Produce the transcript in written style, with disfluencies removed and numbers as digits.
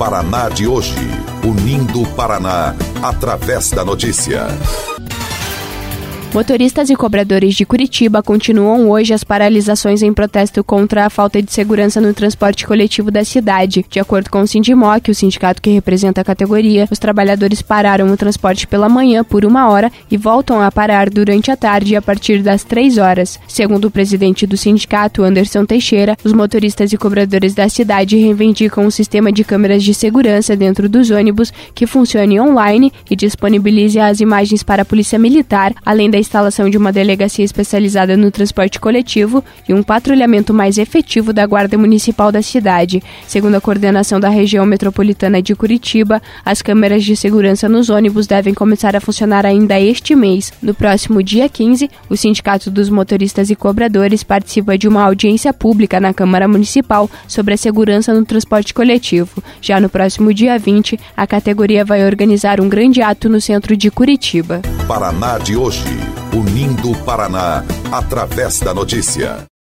Paraná de hoje, unindo o Paraná através da notícia. Motoristas e cobradores de Curitiba continuam hoje as paralisações em protesto contra a falta de segurança no transporte coletivo da cidade. De acordo com o Sindimoc, o sindicato que representa a categoria, os trabalhadores pararam o transporte pela manhã por 1 hora e voltam a parar durante a tarde a partir das 3 horas. Segundo o presidente do sindicato, Anderson Teixeira, os motoristas e cobradores da cidade reivindicam um sistema de câmeras de segurança dentro dos ônibus que funcione online e disponibilize as imagens para a Polícia Militar, além da instalação de uma delegacia especializada no transporte coletivo e um patrulhamento mais efetivo da Guarda Municipal da cidade. Segundo a coordenação da região metropolitana de Curitiba, as câmeras de segurança nos ônibus devem começar a funcionar ainda este mês. No próximo dia 15, o Sindicato dos Motoristas e Cobradores participa de uma audiência pública na Câmara Municipal sobre a segurança no transporte coletivo. Já no próximo dia 20, a categoria vai organizar um grande ato no centro de Curitiba. Paraná de hoje, unindo o Paraná através da notícia.